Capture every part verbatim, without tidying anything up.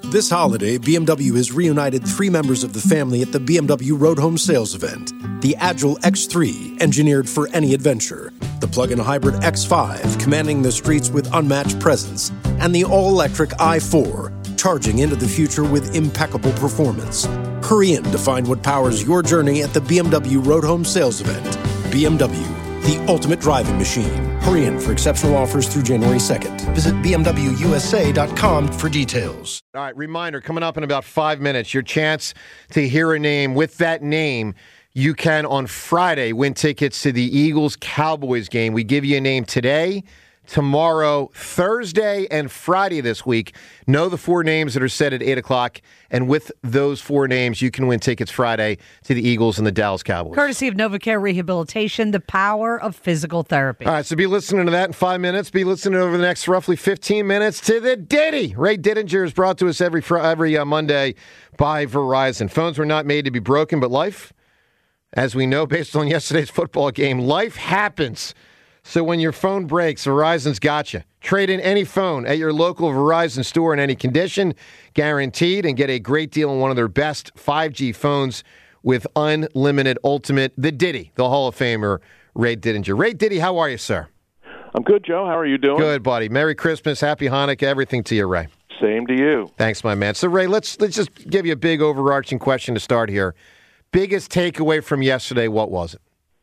This holiday, B M W has reunited three members of the family at the B M W Road Home Sales event. The Agile X three, engineered for any adventure. The plug-in hybrid X five, commanding the streets with unmatched presence. And the all-electric i four, charging into the future with impeccable performance. Hurry in to find what powers your journey at the B M W Road Home Sales event. B M W, the ultimate driving machine. Hurry in for exceptional offers through January second. Visit b m w u s a dot com for details. All right, reminder, coming up in about five minutes, your chance to hear a name. With that name, you can, on Friday, win tickets to the Eagles-Cowboys game. We give you a name today, tomorrow, Thursday, and Friday this week. Know the four names that are set at eight o'clock, and with those four names, you can win tickets Friday to the Eagles and the Dallas Cowboys. Courtesy of NovaCare Rehabilitation, the power of physical therapy. All right, so be listening to that in five minutes. Be listening over the next roughly fifteen minutes to the Diddy. Ray Diddinger is brought to us every every uh, Monday by Verizon. Phones were not made to be broken, but life, as we know based on yesterday's football game, life happens. So when your phone breaks, Verizon's got you. Trade in any phone at your local Verizon store in any condition, guaranteed, and get a great deal on one of their best five G phones with unlimited ultimate. The Diddy, the Hall of Famer, Ray Diddinger. Ray Diddy, how are you, sir? I'm good, Joe. How are you doing? Good, buddy. Merry Christmas, Happy Hanukkah, everything to you, Ray. Same to you. Thanks, my man. So, Ray, let's let's just give you a big overarching question to start here. Biggest takeaway from yesterday, what was it?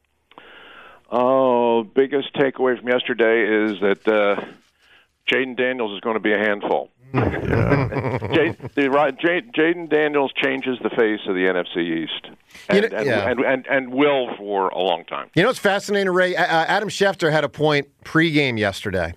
Oh, biggest takeaway from yesterday is that uh, Jaden Daniels is going to be a handful. Jay, Jaden Daniels changes the face of the N F C East, and, you know, and, yeah. and, and, and will for a long time. You know what's fascinating, Ray? Uh, Adam Schefter had a point pregame yesterday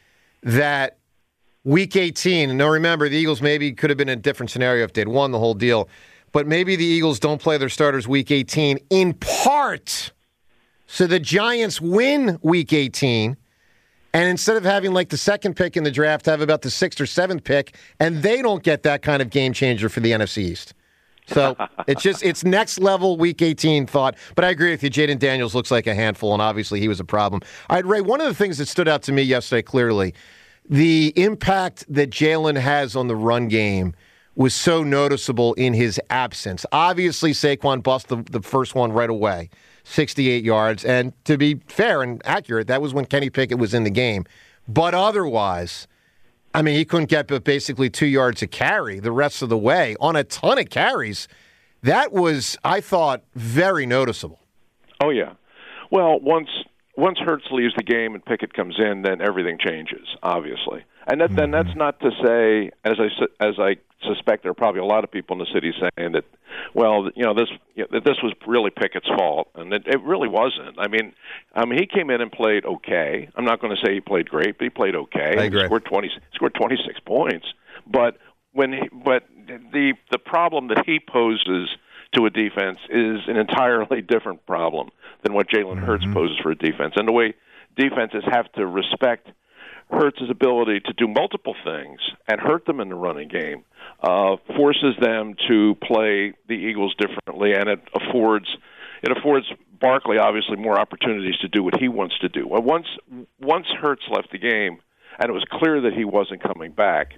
that Week eighteen, and now remember, the Eagles maybe could have been in a different scenario if they'd won the whole deal, but maybe the Eagles don't play their starters Week eighteen in part so the Giants win Week eighteen, and instead of having like the second pick in the draft, have about the sixth or seventh pick, and they don't get that kind of game changer for the N F C East. So it's just, it's next level Week eighteen thought. But I agree with you, Jaden Daniels looks like a handful, and obviously he was a problem. All right, Ray, one of the things that stood out to me yesterday clearly, the impact that Jalen has on the run game was so noticeable in his absence. Obviously, Saquon bust the, the first one right away, sixty-eight yards. And to be fair and accurate, that was when Kenny Pickett was in the game. But otherwise, I mean, he couldn't get but basically two yards a carry the rest of the way on a ton of carries. That was, I thought, very noticeable. Oh, yeah. Well, once once Hurts leaves the game and Pickett comes in, then everything changes, obviously. And that, mm-hmm. then that's not to say, as I as I suspect, there are probably a lot of people in the city saying that, well, you know, this you know, that this was really Pickett's fault, and it, it really wasn't. I mean, I mean, he came in and played okay. I'm not going to say he played great, but he played okay. I agree. He scored twenty, scored twenty-six points. But when he, but the the problem that he poses to a defense is an entirely different problem than what Jalen Hurts mm-hmm. poses for a defense, and the way defenses have to respect Hurts' ability to do multiple things and hurt them in the running game uh, forces them to play the Eagles differently, and it affords it affords Barkley obviously more opportunities to do what he wants to do. Well, once once Hurts left the game, and it was clear that he wasn't coming back,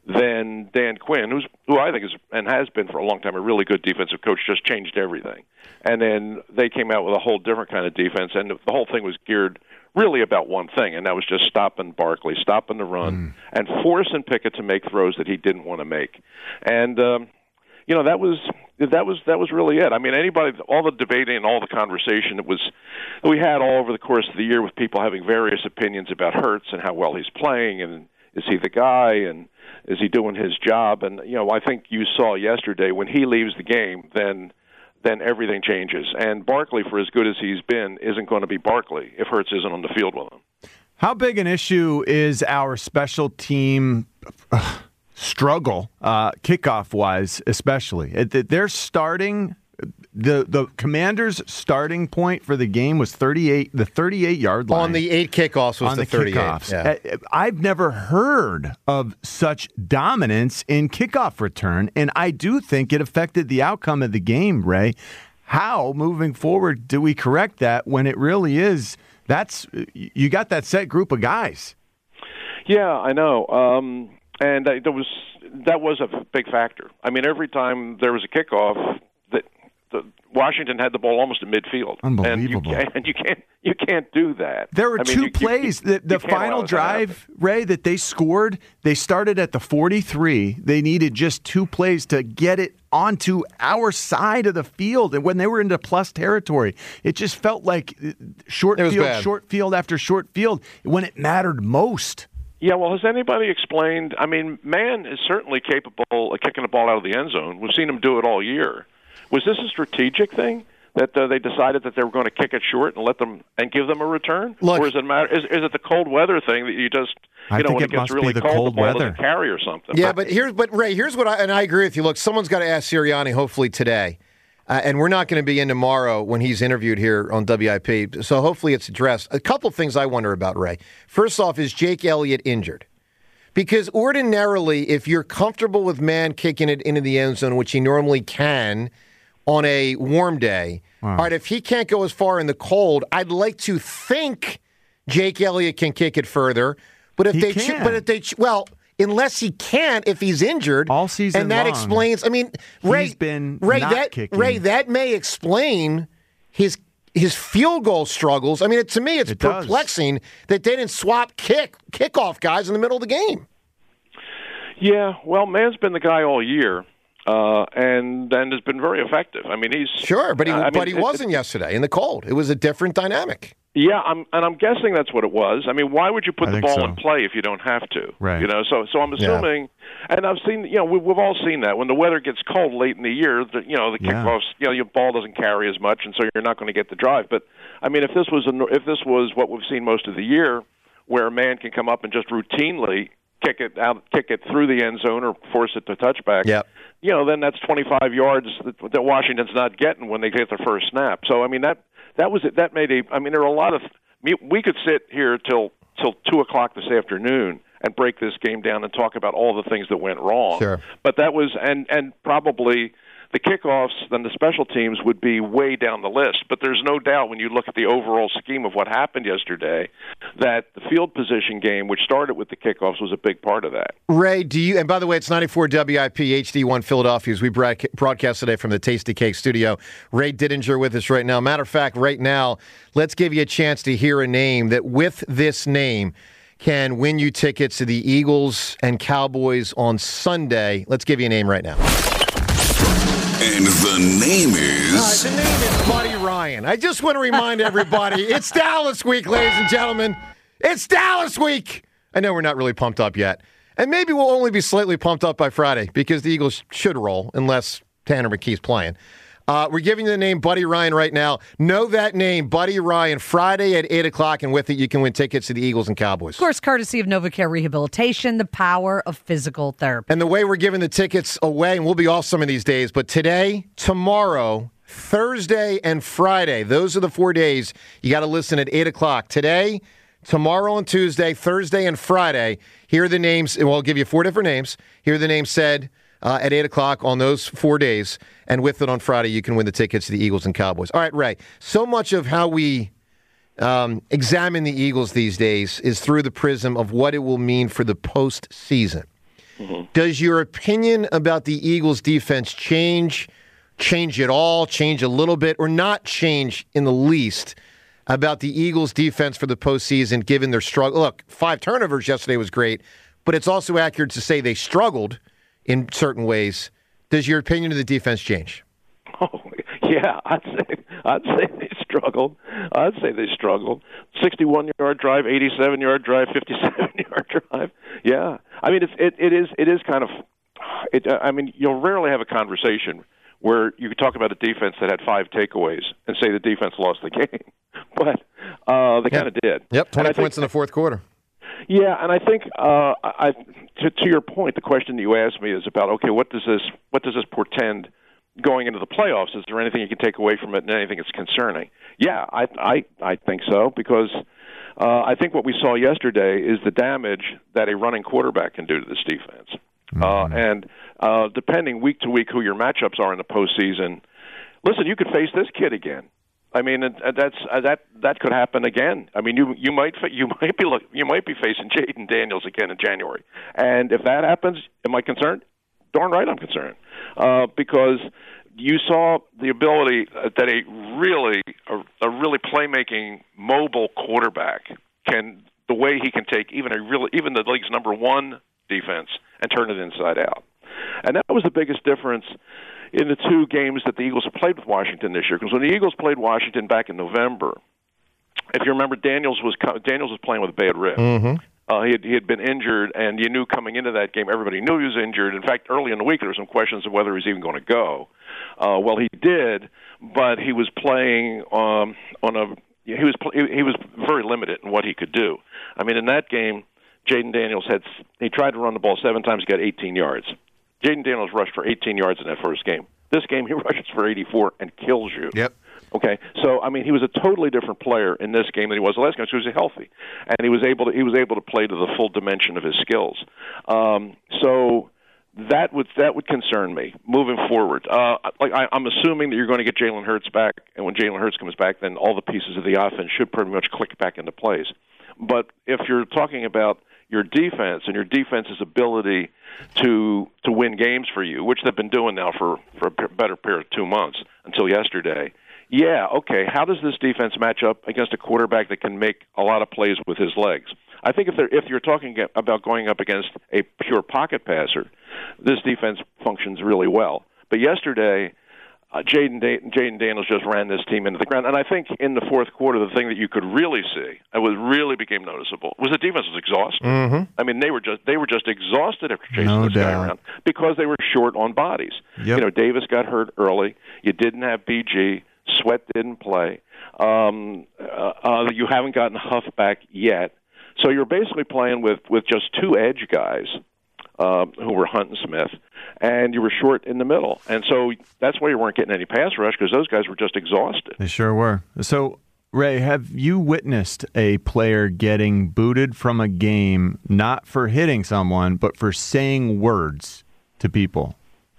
then Dan Quinn, who's who I think is and has been for a long time a really good defensive coach, just changed everything. And then they came out with a whole different kind of defense, and the whole thing was geared really about one thing, and that was just stopping Barkley, stopping the run, mm. and forcing Pickett to make throws that he didn't want to make. And um, you know that was that was that was really it. I mean, anybody, all the debating and all the conversation that was that we had all over the course of the year with people having various opinions about Hurts and how well he's playing, and is he the guy, and is he doing his job? And you know, I think you saw yesterday when he leaves the game, then. then everything changes. And Barkley, for as good as he's been, isn't going to be Barkley if Hurts isn't on the field with him. How big an issue is our special team uh, struggle, uh, kickoff-wise especially? They're starting the the Commanders' starting point for the game was thirty-eight, the thirty-eight-yard line. On the eight kickoffs was on the, the thirty-eight. Kickoffs. Yeah. I've never heard of such dominance in kickoff return, and I do think it affected the outcome of the game, Ray. How, moving forward, do we correct that when it really is, that's you got that set group of guys? Yeah, I know. Um, and uh, there was that was a big factor. I mean, every time there was a kickoff, that the Washington had the ball almost in midfield. Unbelievable. And you, and you can't you can't do that. There were I mean, two you, plays. You, the the final drive, Ray, that they scored, they started at the forty-three. They needed just two plays to get it onto our side of the field. And when they were into plus territory, it just felt like short field, bad. short field after short field when it mattered most. Yeah, well, has anybody explained? I mean, Mann is certainly capable of kicking the ball out of the end zone. We've seen him do it all year. Was this a strategic thing that uh, they decided that they were going to kick it short and let them and give them a return, Look, or is it matter? Is, is it the cold weather thing that you just you I know think when it it gets must really be the cold, cold the ball weather. doesn't carry or something? Yeah, but here's but Ray, here's what I and I agree with you. Look, someone's got to ask Sirianni hopefully today. Uh, and we're not going to be in tomorrow when he's interviewed here on W I P. So hopefully it's addressed. A couple things I wonder about, Ray. First off, is Jake Elliott injured? Because ordinarily, if you're comfortable with Mann kicking it into the end zone, which he normally can on a warm day, wow. All right, if he can't go as far in the cold, I'd like to think Jake Elliott can kick it further. But if he they, can. but if they, well, unless he can't, if he's injured, all season and that long, explains. I mean, Ray, he's been Ray, not that kicking. Ray, that may explain his his field goal struggles. I mean, it, to me, it's it perplexing does. that they didn't swap kick kickoff guys in the middle of the game. Yeah, well, Mann's been the guy all year, uh, and and has been very effective. I mean, he's sure, but he I but mean, he it, wasn't it, yesterday in the cold. It was a different dynamic. Yeah, I'm, and I'm guessing that's what it was. I mean, why would you put I the think ball so. in play if you don't have to? Right. You know, so so I'm assuming, yeah. and I've seen, you know, we, we've all seen that when the weather gets cold late in the year, the, you know, the Yeah. kickoffs, you know, your ball doesn't carry as much, and so you're not going to get the drive. But I mean, if this was a, if this was what we've seen most of the year, where a man can come up and just routinely kick it out, kick it through the end zone, or force it to touchback. Yep. You know, then that's twenty-five yards that, that Washington's not getting when they get their first snap. So I mean, that that was it. That made a. I mean, there are a lot of. We could sit here till till two o'clock this afternoon and break this game down and talk about all the things that went wrong. Sure. But that was and and probably the kickoffs and the special teams would be way down the list. But there's no doubt when you look at the overall scheme of what happened yesterday that the field position game, which started with the kickoffs, was a big part of that. Ray, do you, and by the way, it's ninety-four W I P H D one Philadelphia as we broadcast today from the Tasty Cake studio. Ray Didinger with us right now. Matter of fact, right now, let's give you a chance to hear a name that with this name can win you tickets to the Eagles and Cowboys on Sunday. Let's give you a name right now. And the name is... Uh, the name is Buddy Ryan. I just want to remind everybody, it's Dallas Week, ladies and gentlemen. It's Dallas Week. I know we're not really pumped up yet. And maybe we'll only be slightly pumped up by Friday because the Eagles should roll unless Tanner McKee's playing. Uh, we're giving you the name Buddy Ryan right now. Know that name, Buddy Ryan, Friday at eight o'clock, and with it you can win tickets to the Eagles and Cowboys. Of course, courtesy of NovaCare Rehabilitation, the power of physical therapy. And the way we're giving the tickets away, and we'll be off some of these days, but today, tomorrow, Thursday, and Friday, those are the four days you got to listen at eight o'clock. Today, tomorrow and Tuesday, Thursday, and Friday, here are the names, and we'll give you four different names. Here are the names said Uh, at eight o'clock on those four days. And with it on Friday, you can win the tickets to the Eagles and Cowboys. All right, Ray, so much of how we um, examine the Eagles these days is through the prism of what it will mean for the postseason. Mm-hmm. Does your opinion about the Eagles' defense change, change at all, change a little bit, or not change in the least about the Eagles' defense for the postseason given their struggle? Look, five turnovers yesterday was great, but it's also accurate to say they struggled in certain ways. Does your opinion of the defense change? Oh, yeah, I'd say I'd say they struggled. I'd say they struggled. sixty-one yard drive, eighty-seven yard drive, fifty-seven yard drive. Yeah, I mean it's it, it is it is kind of. It, I mean you'll rarely have a conversation where you could talk about a defense that had five takeaways and say the defense lost the game, but uh, they yep. kind of did. Yep, twenty points think, in the fourth quarter. Yeah, and I think uh, I, to, to your point, the question that you asked me is about okay, what does this what does this portend going into the playoffs? Is there anything you can take away from it, and anything that's concerning? Yeah, I I, I think so because uh, I think what we saw yesterday is the damage that a running quarterback can do to this defense, mm-hmm. uh, and uh, depending week to week who your matchups are in the postseason. Listen, you could face this kid again. I mean, that's uh, that that could happen again. I mean, you you might you might be look, you might be facing Jaden Daniels again in January, and if that happens, am I concerned? Darn right, I'm concerned uh, because you saw the ability that a really a, a really playmaking mobile quarterback can the way he can take even a really even the league's number one defense and turn it inside out, and that was the biggest difference in the two games that the Eagles have played with Washington this year. Because when the Eagles played Washington back in November, if you remember, Daniels was Daniels was playing with a bad rib. Mm-hmm. Uh, he had he had been injured, and you knew coming into that game, everybody knew he was injured. In fact, early in the week, there were some questions of whether he was even going to go. Uh, well, he did, but he was playing um, on a he was he was very limited in what he could do. I mean, in that game, Jaden Daniels had he tried to run the ball seven times, he got eighteen yards. Jaden Daniels rushed for eighteen yards in that first game. This game, he rushes for eighty-four and kills you. Yep. Okay, so I mean, he was a totally different player in this game than he was the last game. So he was healthy, and he was able to he was able to play to the full dimension of his skills. Um, so that would that would concern me moving forward. Uh, like I, I'm assuming that you're going to get Jalen Hurts back, and when Jalen Hurts comes back, then all the pieces of the offense should pretty much click back into place. But if you're talking about your defense and your defense's ability to to win games for you, which they've been doing now for, for a better period of two months until yesterday, yeah, okay, how does this defense match up against a quarterback that can make a lot of plays with his legs? I think if they're, if you're talking about going up against a pure pocket passer, this defense functions really well. But yesterday, Uh, Jaden da- Jaden Daniels just ran this team into the ground, and I think in the fourth quarter, the thing that you could really see, it was really became noticeable, was the defense was exhausted. Mm-hmm. I mean, they were just they were just exhausted after chasing No this guy doubt. around because they were short on bodies. Yep. You know, Davis got hurt early. You didn't have B G. Sweat didn't play. Um, uh, uh, you haven't gotten Huff back yet, so you're basically playing with with just two edge guys. Uh, who were Hunt and Smith, and you were short in the middle. And so that's why you weren't getting any pass rush, because those guys were just exhausted. They sure were. So, Ray, have you witnessed a player getting booted from a game not for hitting someone, but for saying words to people?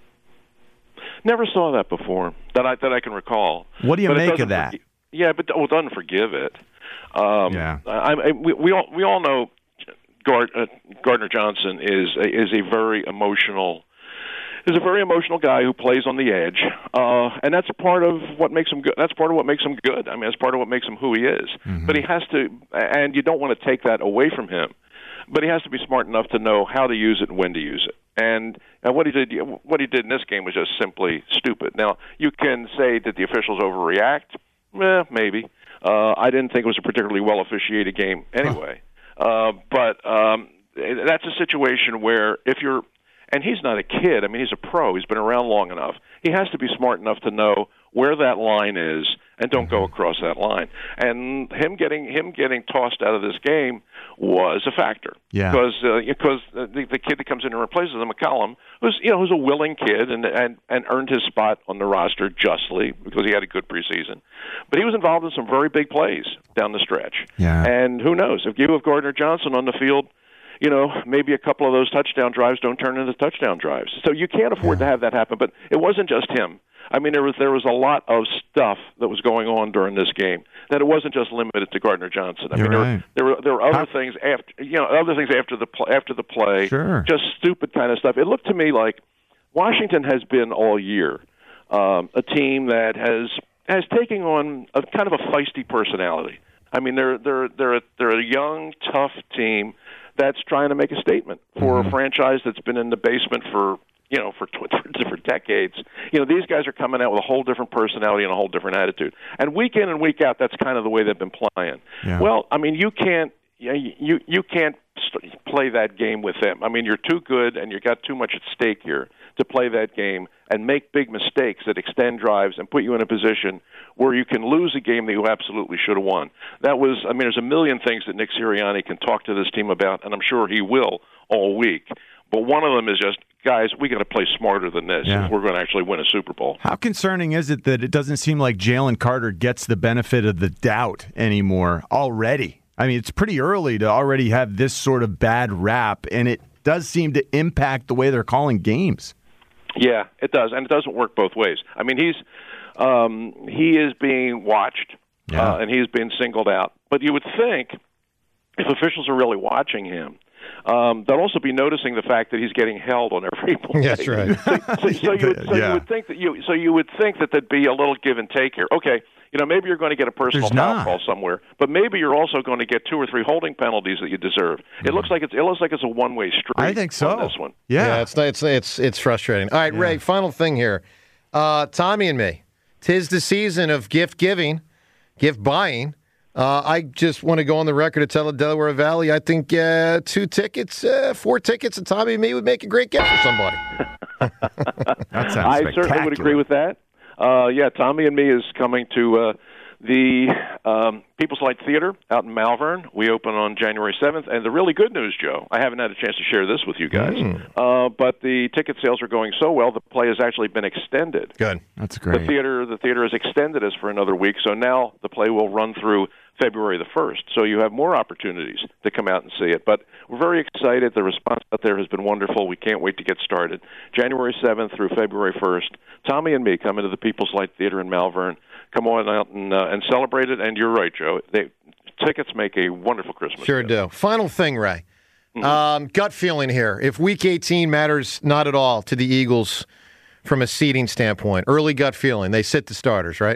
Never saw that before that I that I can recall. What do you But it make doesn't of that? forgi- yeah, but well, it doesn't forgive it. Um, Yeah. I, I, we, we all we all know Gard, uh, Gardner Johnson is a, is a very emotional is a very emotional guy who plays on the edge, uh, and that's part of what makes him good. That's part of what makes him good. I mean, that's part of what makes him who he is. Mm-hmm. But he has to, and you don't want to take that away from him. But he has to be smart enough to know how to use it and when to use it. And, and what he did, what he did in this game was just simply stupid. Now, you can say that the officials overreact. Eh, maybe. Uh, I didn't think it was a particularly well officiated game anyway. Uh, but um, that's a situation where if you're, and he's not a kid. I mean, he's a pro. He's been around long enough. He has to be smart enough to know where that line is and don't go across that line. And him getting him getting tossed out of this game was a factor. Yeah. Because uh, because the, the kid that comes in and replaces him, McCollum, who's you know who's a willing kid and and and earned his spot on the roster justly because he had a good preseason. But he was involved in some very big plays down the stretch. Yeah. And who knows if you have Gardner Johnson on the field, you know, maybe a couple of those touchdown drives don't turn into touchdown drives. So you can't afford yeah. to have that happen. But it wasn't just him. I mean, there was there was a lot of stuff that was going on during this game. That it wasn't just limited to Gardner Johnson. I You're mean, right. there, were, there were there were other How- things after you know other things after the pl- after the play. Sure. Just stupid kind of stuff. It looked to me like Washington has been all year um, a team that has has taken on a kind of a feisty personality. I mean, they're they're they're a, they're a young, tough team that's trying to make a statement for Mm-hmm. a franchise that's been in the basement for you know for tw- for decades. You know, these guys are coming out with a whole different personality and a whole different attitude. And week in and week out, that's kind of the way they've been playing. Yeah. Well, I mean, you can't you you you can't st- play that game with them. I mean, you're too good and you've got too much at stake here to play that game and make big mistakes that extend drives and put you in a position where you can lose a game that you absolutely should have won. That was, I mean, there's a million things that Nick Sirianni can talk to this team about, and I'm sure he will all week. But one of them is just, guys, we got to play smarter than this Yeah. if we're going to actually win a Super Bowl. How concerning is it that it doesn't seem like Jalen Carter gets the benefit of the doubt anymore already? I mean, it's pretty early to already have this sort of bad rap, and it does seem to impact the way they're calling games. Yeah, it does, and it doesn't work both ways. I mean, he's um, he is being watched, Yeah. uh, and he's being singled out. But you would think if officials are really watching him, um, they'll also be noticing the fact that he's getting held on every play. That's right. So, so, so, you, would, so Yeah. you would think that you so you would think that there'd be a little give and take here. Okay, you know, maybe you're going to get a personal There's foul not. call somewhere, but maybe you're also going to get two or three holding penalties that you deserve. It looks like it's it looks like it's a one way street. I think so. On this one. Yeah. Yeah, it's it's it's it's frustrating. All right, Ray. Final thing here, uh, Tommy and me. Tis the season of gift giving, gift buying. Uh, I just want to go on the record to tell the Delaware Valley. I think uh, two tickets, uh, four tickets, and Tommy and me would make a great gift for somebody. That sounds I certainly would spectacular. agree with that. Uh, yeah, Tommy and me is coming to uh, the um, People's Light Theater out in Malvern. We open on January seventh. And the really good news, Joe, I haven't had a chance to share this with you guys, Mm. uh, but the ticket sales are going so well, the play has actually been extended. Good. That's The great. theater, the theater has extended us for another week, so now the play will run through February the first. So you have more opportunities to come out and see it. But we're very excited. The response out there has been wonderful. We can't wait to get started. January seventh through February first. Tommy and me come into the People's Light Theater in Malvern. Come on out and uh, and celebrate it. And you're right, Joe. They, tickets make a wonderful Christmas. Sure gift. do. Final thing, Ray. Um, gut feeling here. If Week eighteen matters not at all to the Eagles from a seeding standpoint, early gut feeling. They sit the starters, right?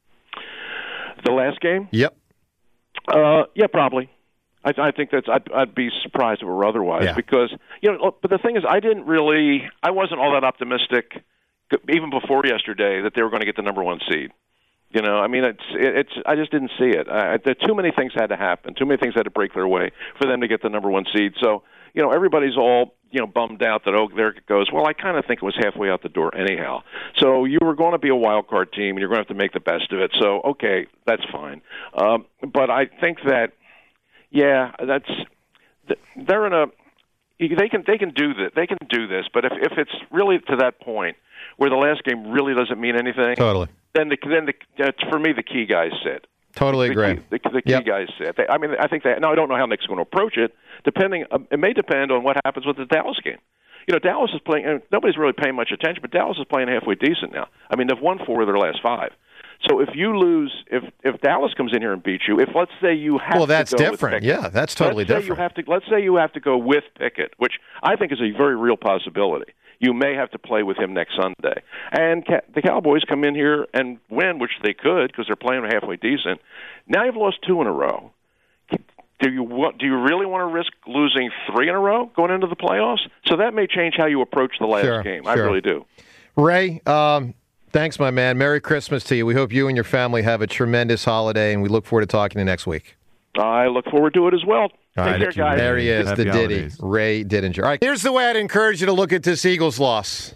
The last game? Yep. Uh, yeah, probably. I, I think that's. I'd, I'd be surprised if it were otherwise Yeah. because you know. But the thing is, I didn't really. I wasn't all that optimistic, even before yesterday, that they were going to get the number one seed. You know, I mean, it's. It's. I just didn't see it. I, there too many things had to happen. Too many things had to break their way for them to get the number one seed. So you know, everybody's all you know bummed out that oh, there it goes. Well, I kind of think it was halfway out the door anyhow. So you were going to be a wild card team, and you're going to have to make the best of it. So okay, that's fine. Um, but I think that. Yeah, that's they're in a they can they can do this they can do this, but if if it's really to that point where the last game really doesn't mean anything, Totally. then the then the uh, for me the key guys sit. Totally The agree. key, the, the key Yep. guys sit. They, I mean, I think that now I don't know how Nick's going to approach it. Depending, uh, it may depend on what happens with the Dallas game. You know, Dallas is playing. Uh, nobody's really paying much attention, but Dallas is playing halfway decent now. I mean, they've won four of their last five. So if you lose, if if Dallas comes in here and beats you, if let's say you have Well, that's to go different. with Pickett, Yeah, that's totally let's say different. You have to, let's say you have to go with Pickett, which I think is a very real possibility. You may have to play with him next Sunday. And ca- the Cowboys come in here and win, which they could because they're playing halfway decent. Now you've lost two in a row. Do you want, do you really want to risk losing three in a row going into the playoffs? So that may change how you approach the last Sure, game. I sure. really do. Ray, um, thanks, my man. Merry Christmas to you. We hope you and your family have a tremendous holiday, and we look forward to talking to you next week. I look forward to it as well. All Take right, care, guys. there he is, Happy the Diddy, holidays. Ray Didinger. All right, here's the way I'd encourage you to look at this Eagles loss.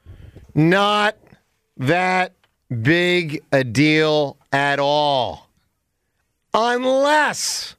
Not that big a deal at all. Unless,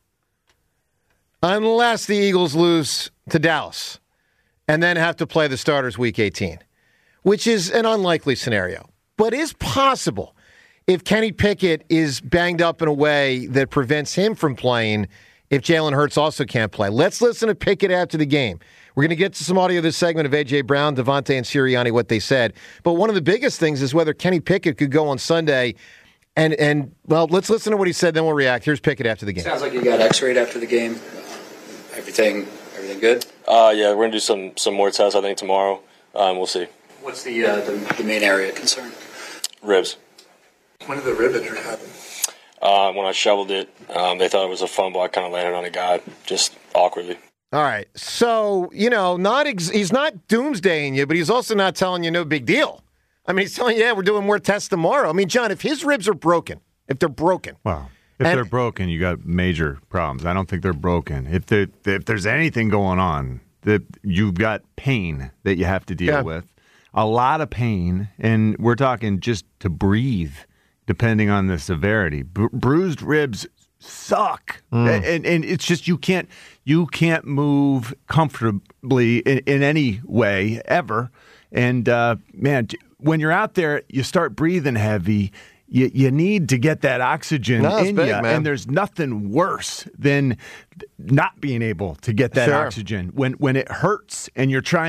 unless the Eagles lose to Dallas and then have to play the starters week eighteen, which is an unlikely scenario, but is possible if Kenny Pickett is banged up in a way that prevents him from playing if Jalen Hurts also can't play. Let's listen to Pickett after the game. We're going to get to some audio of this segment of A J. Brown, Devontae, and Sirianni, what they said. But one of the biggest things is whether Kenny Pickett could go on Sunday. And, and well, let's listen to what he said, then we'll react. Here's Pickett after the game. Sounds like you got x-rayed after the game. Everything everything good? Uh, yeah, we're going to do some, some more tests, I think, tomorrow. Um, we'll see. What's the, uh, the the main area of concern? Ribs. When did the rib injury happen? Uh, when I shoveled it, um, they thought it was a fumble. I kind of landed on a guy, just awkwardly. All right. So, you know, not ex- he's not doomsdaying you, but he's also not telling you no big deal. I mean, he's telling you, yeah, we're doing more tests tomorrow. I mean, John, if his ribs are broken, if they're broken. Well, if And- they're broken, you got major problems. I don't think they're broken. If they, if there's anything going on, that you've got pain that you have to deal Yeah. with, a lot of pain, and we're talking just to breathe, depending on the severity. Bru- bruised ribs suck, Mm. and and it's just you can't you can't move comfortably in, in any way ever. And uh, man, when you're out there, you start breathing heavy. You, you need to get that oxygen No, it's in big, you, man. and there's nothing worse than not being able to get that Sure. oxygen when when it hurts and you're trying to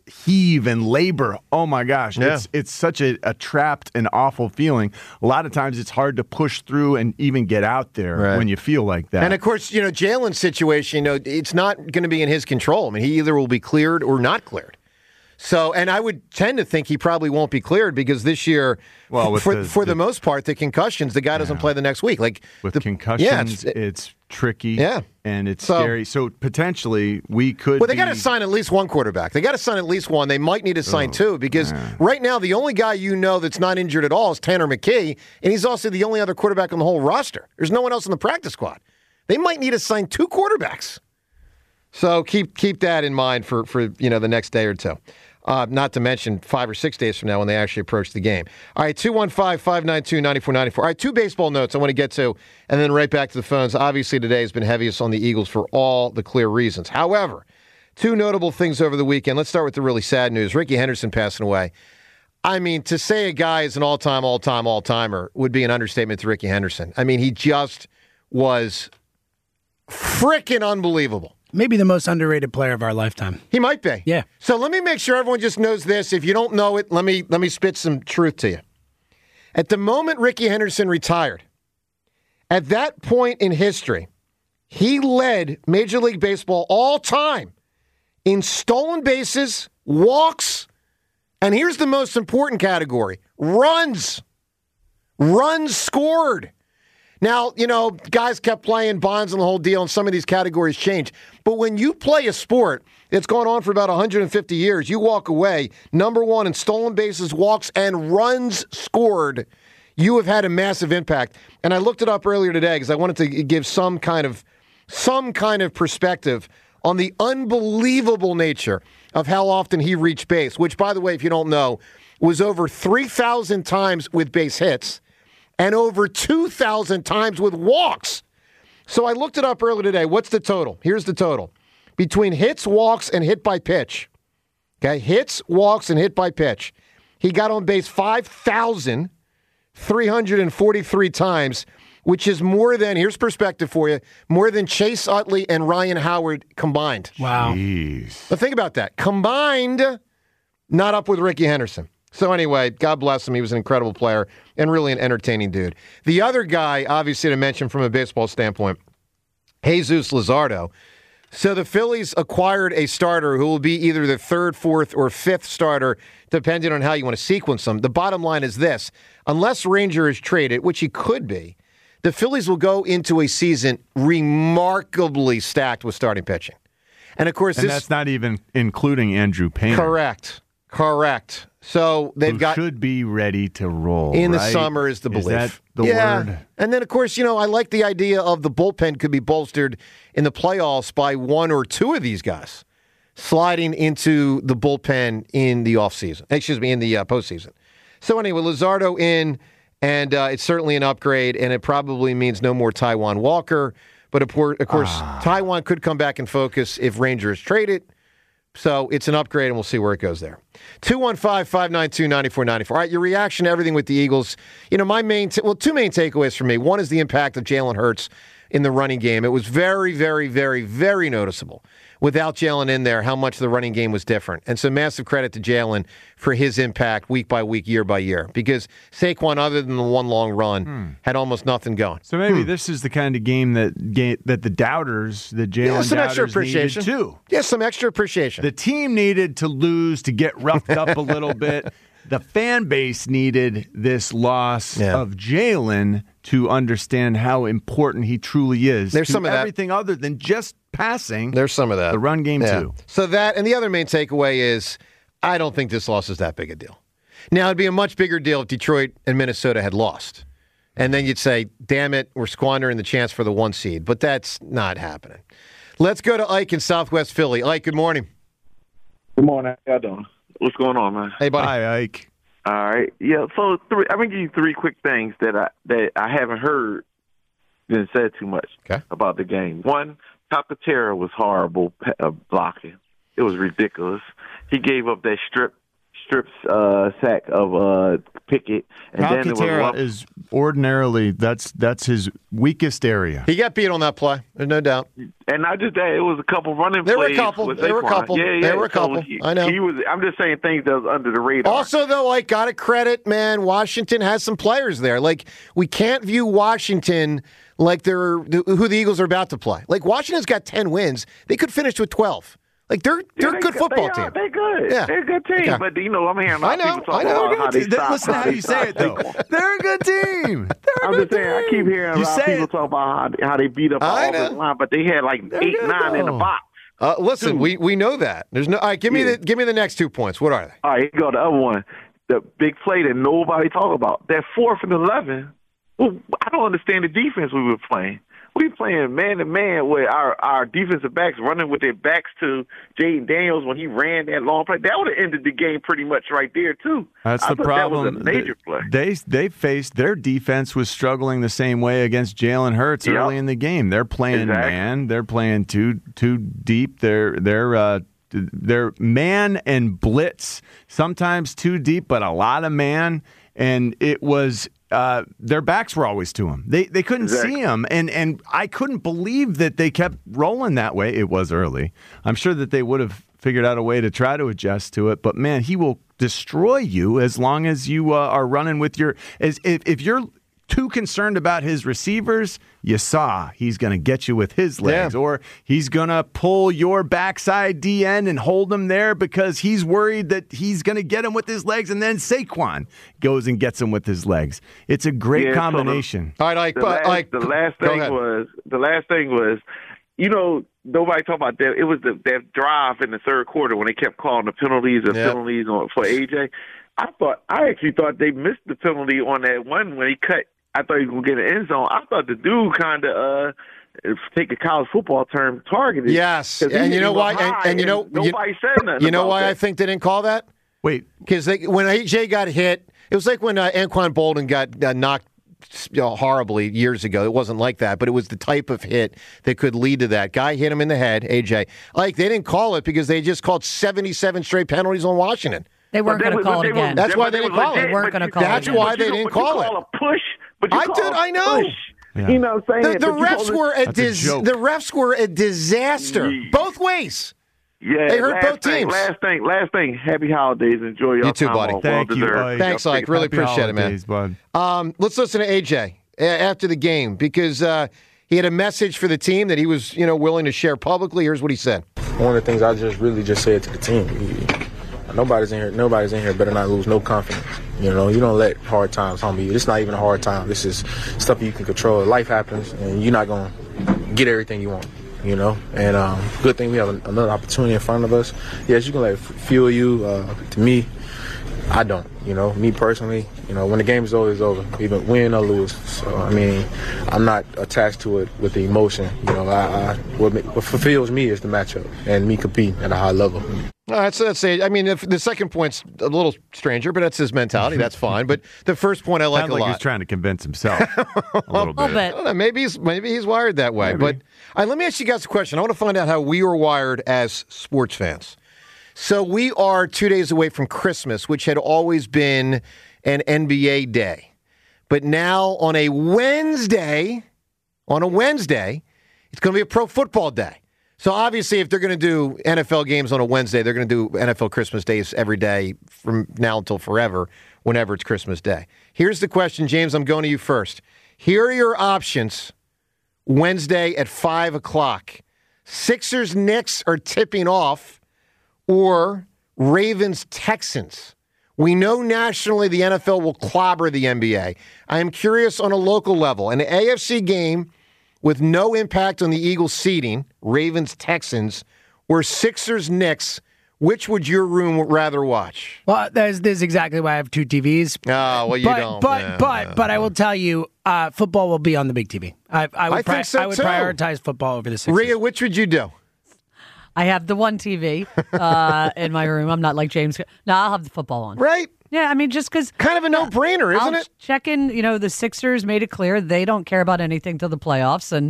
heave and labor. Oh my gosh, Yeah. it's it's such a, a trapped and awful feeling. A lot of times it's hard to push through and even get out there Right. when you feel like that. And of course, you know, Jalen's situation, you know, it's not going to be in his control. I mean, he either will be cleared or not cleared. So, and I would tend to think he probably won't be cleared because this year, Well, with for the- for the, the- most part, the concussions, the guy doesn't play the next week. Like with the, concussions, yeah, it's- it's, tricky. Yeah. and it's So- scary. So potentially we could. Well, they be, got to sign at least one quarterback. They got to sign at least one. They might need to sign two because right now the only guy you know that's not injured at all is Tanner McKee, and he's also the only other quarterback on the whole roster. There's no one else in the practice squad. They might need to sign two quarterbacks. So keep keep that in mind for for you know the next day or two. Uh, not to mention five or six days from now when they actually approach the game. All right, two one five, five nine two, nine four nine four. All right, two baseball notes I want to get to, and then right back to the phones. Obviously, today has been heaviest on the Eagles for all the clear reasons. However, two notable things over the weekend. Let's start with the really sad news. Ricky Henderson passing away. I mean, to say a guy is an all-time, all-time, all-timer would be an understatement to Ricky Henderson. I mean, he just was freaking unbelievable. Maybe the most underrated player of our lifetime. He might be. Yeah. So let me make sure everyone just knows this. If you don't know it, let me let me spit some truth to you. At the moment Ricky Henderson retired, at that point in history, he led Major League Baseball all time in stolen bases, walks, and here's the most important category, runs. Runs scored. Now, you know, guys kept playing bonds and the whole deal, and some of these categories change. But when you play a sport that's gone on for about one hundred fifty years, you walk away, number one in stolen bases, walks, and runs scored, you have had a massive impact. And I looked it up earlier today because I wanted to give some kind of some kind of perspective on the unbelievable nature of how often he reached base, which, by the way, if you don't know, was over three thousand times with base hits and over two thousand times with walks. So I looked it up earlier today. What's the total? Here's the total. Between hits, walks, and hit by pitch. Okay, hits, walks, and hit by pitch. He got on base five thousand three hundred forty-three times, which is more than, here's perspective for you, more than Chase Utley and Ryan Howard combined. Wow. Jeez. But think about that. Combined, not up with Ricky Henderson. So anyway, God bless him. He was an incredible player and really an entertaining dude. The other guy, obviously, to mention from a baseball standpoint, Jesus Luzardo. So the Phillies acquired a starter who will be either the third, fourth, or fifth starter, depending on how you want to sequence them. The bottom line is this. Unless Ranger is traded, which he could be, the Phillies will go into a season remarkably stacked with starting pitching. And, of course, And this... that's not even including Andrew Painter. Correct. Correct. So they've who got... should be ready to roll. In the right? summer is the belief. Is that the yeah. word? And then, of course, you know, I like the idea of the bullpen could be bolstered in the playoffs by one or two of these guys sliding into the bullpen in the offseason. Excuse me, in the uh, postseason. So anyway, Luzardo in, and uh, it's certainly an upgrade, and it probably means no more Taijuan Walker. But, of course, of course ah. Taijuan could come back in focus if Ranger is traded. So it's an upgrade, and we'll see where it goes there. two one five, five nine two, nine four nine four. All right, your reaction to everything with the Eagles. You know, my main, t- well, two main takeaways for me. One is the impact of Jalen Hurts in the running game. It was very, very, very, very noticeable without Jalen in there how much the running game was different. And so massive credit to Jalen for his impact week by week, year by year. Because Saquon, other than the one long run, hmm. had almost nothing going. So maybe hmm. this is the kind of game that ga- that the doubters, the Jalen yeah, some doubters extra appreciation. needed too. Yeah, some extra appreciation. The team needed to lose to get roughed up a little bit. The fan base needed this loss yeah. of Jalen to understand how important he truly is. There's to some of that. Everything other than just passing. There's some of that. The run game, yeah. too. So that, and the other main takeaway is, I don't think this loss is that big a deal. Now, it'd be a much bigger deal if Detroit and Minnesota had lost. And then you'd say, damn it, we're squandering the chance for the one seed. But that's not happening. Let's go to Ike in Southwest Philly. Ike, good morning. Good morning. How y'all doing? What's going on, man? Hey, buddy. Hi, Ike. All right. Yeah, so three, I'm going to give you three quick things that I that I haven't heard been said too much okay. about the game. One, Calcaterra was horrible uh, blocking. It was ridiculous. He gave up that strip strip uh, sack of uh, Pickett. And Cal then it was Katera rough. is ordinarily that's that's his weakest area. He got beat on that play. There's no doubt. And not just that, it was a couple running There were a plays. couple. with There were a Saquon. couple. Yeah, yeah. There were a So couple. he- I know. He was. I'm just saying things that was under the radar. Also, though, like, got to credit, man, Washington has some players there. Like, we can't view Washington like they're who the Eagles are about to play. Like, Washington's got ten wins. They could finish with twelve. Like, they're they're Yeah, a good they, football they are, team. They're good. Yeah. They're a good team. Okay. But, you know, I'm hearing a lot I of know, people I talking know. about how they Th- stopped. Listen to how you say it, though. They're a good team. They're a I'm good just saying, I keep hearing a You lot of say people it. talk about how, how they beat up the I know. offensive line, but they had like They're eight, good, nine in the though. box. Uh, listen, Two. we, we know that. There's no. All right, give me Yeah. the give me the next two points. What are they? All right, here go the other one. The big play that nobody talk about. That fourth and eleven. Well, I don't understand the defense we were playing. We playing man to man with our, our defensive backs running with their backs to Jaden Daniels when he ran that long play. That would have ended the game pretty much right there too. That's I the thought problem. That was a major play. They they faced their defense was struggling the same way against Jalen Hurts Yep. early in the game. They're playing Exactly. man. They're playing too too deep. They're they're uh, they're man and blitz. Sometimes too deep, but a lot of man. And it was uh, their backs were always to him. They they couldn't Exactly. see him, and and I couldn't believe that they kept rolling that way. It was early. I'm sure that they would have figured out a way to try to adjust to it. But man, he will destroy you as long as you uh, are running with your. As if if you're too concerned about his receivers, you saw he's going to get you with his legs, Yeah. or he's going to pull your backside D N and hold him there because he's worried that he's going to get him with his legs, and then Saquon goes and gets him with his legs. It's a great Yeah, so the- combination. All right, Ike. The but, last, Ike, the last go thing ahead. was the last thing was, you know, nobody talked about that. It was the, that drive in the third quarter when they kept calling the penalties and Yep. penalties on for A J. I thought I actually thought they missed the penalty on that one when he cut. I thought he was gonna get an end zone. I thought the dude kind of uh, if take a college football term, targeted. Yes, 'Cause he and you hit know him why? high, And, and you know, nobody you, said nothing. You know about why that. I think they didn't call that? Wait, Because when A J got hit, it was like when uh, Anquan Bolden got uh, knocked you know, horribly years ago. It wasn't like that, but it was the type of hit that could lead to that. Guy hit him in the head, A J. Like, they didn't call it because they just called seventy-seven straight penalties on Washington. They weren't But going to they- call but it they were- again. That's why but they didn't were call it. legit, They weren't but gonna you- call it That's again. why but they you- didn't but you call it. a push, but you I call did- a I know. push. Yeah. You know what I'm saying? The, the But you refs call it- were a, That's a dis- joke. the refs were a disaster Yeah. both ways. Yeah, They hurt last both thing, teams. Last thing, last thing. Happy holidays. Enjoy your You too, time buddy. off. Thank well you. deserved. Ike. Thanks, Ike. Really Happy appreciate it, man. holidays, bud. Um, let's listen to A J a- after the game because uh, he had a message for the team that he was, you know, willing to share publicly. Here's what he said. One of the things I just really just said to the team, nobody's in here. Nobody's in here better not lose no confidence. You know, you don't let hard times humble you. It's not even a hard time. This is stuff you can control. Life happens, and you're not gonna get everything you want. You know, and um, good thing we have another opportunity in front of us. Yes, you can let it fuel you. Uh, to me, I don't. You know, me personally, you know, when the game is over, it's over. Even win or lose. So I mean, I'm not attached to it with the emotion. You know, I, I what, what fulfills me is the matchup and me competing at a high level. All right, so that's it. I mean, if the second point's a little stranger, but that's his mentality. That's fine. But the first point I like Sounds a like lot. he's trying to convince himself a little bit. I don't know, maybe he's maybe he's wired that way. Maybe. But all right, let me ask you guys a question. I want to find out how we were wired as sports fans. So we are two days away from Christmas, which had always been an N B A day, but now on a Wednesday, on a Wednesday, it's going to be a pro football day. So obviously, if they're going to do N F L games on a Wednesday, they're going to do N F L Christmas days every day from now until forever, whenever it's Christmas Day. Here's the question, James. I'm going to you first. Here are your options Wednesday at five o'clock. Sixers, Knicks are tipping off, or Ravens, Texans. We know nationally the N F L will clobber the N B A. I am curious on a local level. An A F C game with no impact on the Eagles seeding, Ravens, Texans, or Sixers, Knicks, which would your room rather watch? Well, that's this is exactly why I have two T Vs. Oh, well, you but, don't. But no, but no, but I no. will tell you, uh, football will be on the big T V. I, I would I pri- think so, I would too. prioritize football over the Sixers. Rhea, which would you do? I have the one T V uh, in my room. I'm not like James. No, I'll have the football on. Right? Yeah, I mean, just because. Kind of a no-brainer, isn't I'll it? check in, you know, the Sixers made it clear they don't care about anything till the playoffs, and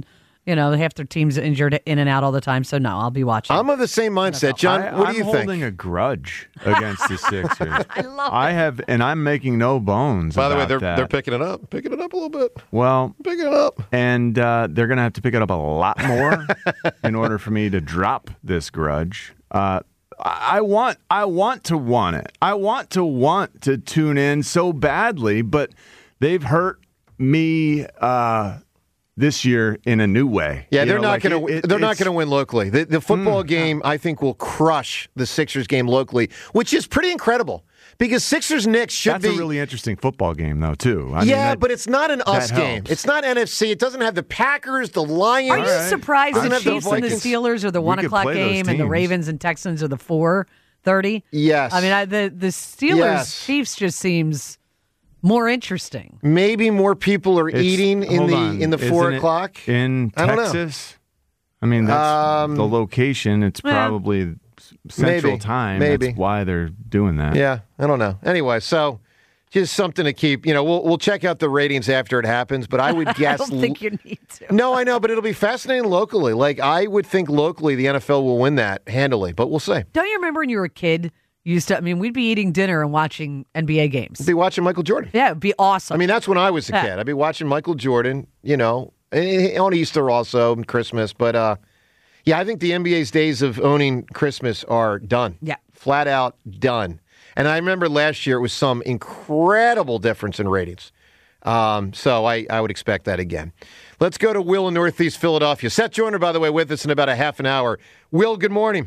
You know, half their team's injured in and out all the time. So, no, I'll be watching. I'm of the same mindset. John, I, what I'm do you holding think? a grudge against the Sixers. I love I it. have, and I'm making no bones By the way, about they're that. they're picking it up, picking it up a little bit, Well, picking it up. and uh, they're going to have to pick it up a lot more in order for me to drop this grudge. Uh, I I want, I want to want it. I want to want to tune in so badly, but they've hurt me uh, this year in a new way. Yeah, You they're know, not like going it- to. it- They're not it's- going to win locally. The, the football Mm. game, I think, will crush the Sixers game locally, which is pretty incredible because Sixers Knicks should That's be a really interesting football game, though, too. I yeah, mean, that- but it's not an us that game. helps. It's not N F C. It doesn't have the Packers, the Lions. Are you right. surprised Doesn't the have the Chiefs and the Vikings. Steelers are the We one could o'clock play those game and the teams. Ravens and Texans are the four thirty? Yes. I mean, I, the the Steelers Yes. Chiefs just seems more interesting. Maybe more people are It's- eating in hold the on. in the four Isn't it o'clock in I don't know. Texas. I mean, that's Um, the location. It's yeah. probably Central Maybe. Time. Maybe. That's why they're doing that. Yeah, I don't know. Anyway, so just something to keep. You know, we'll we'll check out the ratings after it happens, but I would I guess. don't think you need to. No, I know, but it'll be fascinating locally. Like I would think locally, the N F L will win that handily, but we'll see. Don't you remember when you were a kid? You used to. I mean, we'd be eating dinner and watching N B A games. Be watching Michael Jordan. Yeah, it'd be awesome. I mean, that's when I was a Yeah. kid. I'd be watching Michael Jordan. You know, eh, on Easter also and Christmas, but uh, yeah, I think the N B A's days of owning Christmas are done. Yeah. Flat out done. And I remember last year it was some incredible difference in ratings. Um, so I, I would expect that again. Let's go to Will in Northeast Philadelphia. Seth Joyner, by the way, with us in about a half an hour. Will, good morning.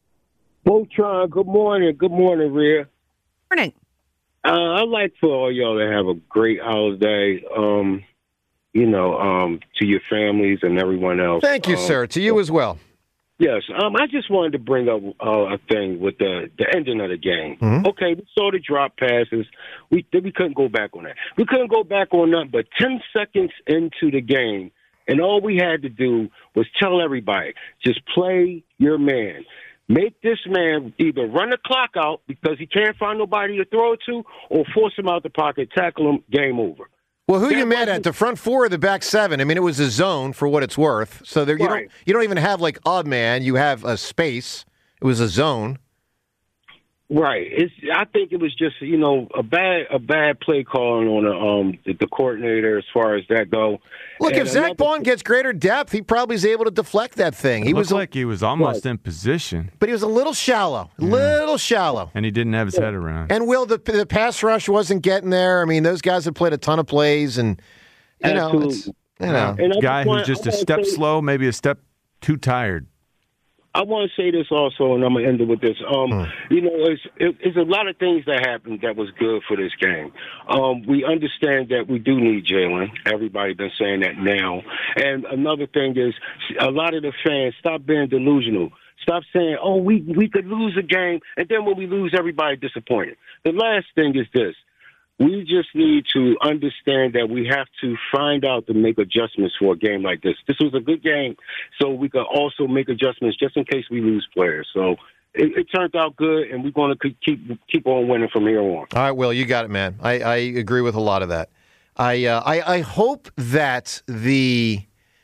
Voltron, good morning. Good morning, Rhea. Morning. Uh, I'd like for all y'all to have a great holiday, um, you know, um, to your families and everyone else. Thank you, Um, sir. To you as well. Yes, um, I just wanted to bring up uh, a thing with the, the ending of the game. Mhm. Okay, we saw the drop passes. We we couldn't go back on that. We couldn't go back on that, but ten seconds into the game, and all we had to do was tell everybody, just play your man. Make this man either run the clock out because he can't find nobody to throw it to, or force him out the pocket, tackle him, game over. Well, who That you mad wasn't- at? The front four or the back seven? I mean, it was a zone for what it's worth. So there, you Right. don't you don't even have like a man. You have a space. It was a zone. Right. It's. I think it was just you know a bad a bad play calling on the, um the, the coordinator as far as that go. Look, And if Zach another- Bond gets greater depth, he probably is able to deflect that thing. He He looked was, a, like he was almost in position, but he was a little shallow, little shallow. and he didn't have his head around. And Will, the the pass rush wasn't getting there. I mean, those guys have played a ton of plays, and you know, it's, you know, And I Guy just want- who's just I a wanna step say- slow, maybe a step too tired. I want to say this also, and I'm gonna end it with this. Um, You know, it's, it, it's a lot of things that happened that was good for this game. Um, we understand that we do need Jalen. Everybody been saying that now. And another thing is, a lot of the fans stop being delusional. Stop saying, "Oh, we we could lose a game," and then when we lose, everybody disappointed. The last thing is this. We just need to understand that we have to find out to make adjustments for a game like this. This was a good game, so we could also make adjustments just in case we lose players. So it, it turned out good, and we're going to keep keep on winning from here on. All right, Will, you got it, man. I, I agree with a lot of that. I, uh, I I hope that the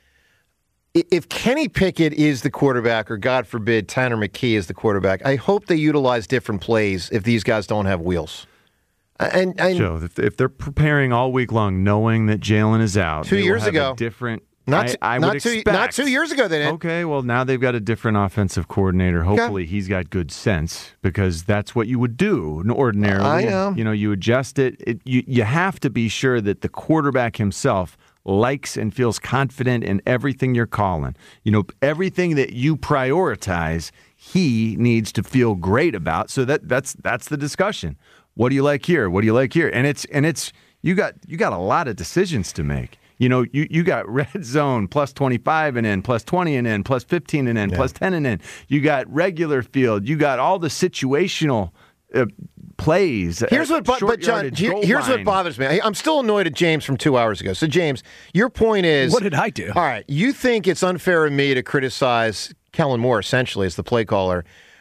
if Kenny Pickett is the quarterback, or God forbid Tanner McKee is the quarterback, I hope they utilize different plays if these guys don't have wheels. And, and Joe, if, if they're preparing all week long, knowing that Jalen is out, Two they will years have ago. a different. Not I, t- I not would two- expect. not two years ago they didn't. Okay, well now they've got a different offensive coordinator. Hopefully he's got good sense because that's what you would do ordinarily. I know. You know, you adjust it. it you you have to be sure that the quarterback himself likes and feels confident in everything you're calling. You know, everything that you prioritize, he needs to feel great about. So that that's that's the discussion. What do you like here? What do you like here? And it's and it's you got you got a lot of decisions to make. You know, you, you got red zone plus twenty-five and in, plus twenty and in, plus fifteen and in, Yeah. plus ten and in. You got regular field. You got all the situational uh, plays. Here's what, bo- short but John, yardage, here- goal here's what line. bothers me. I- I'm still annoyed at James from two hours ago. So, James, your point is, What did I do? All right, you think it's unfair of me to criticize Kellen Moore essentially as the play caller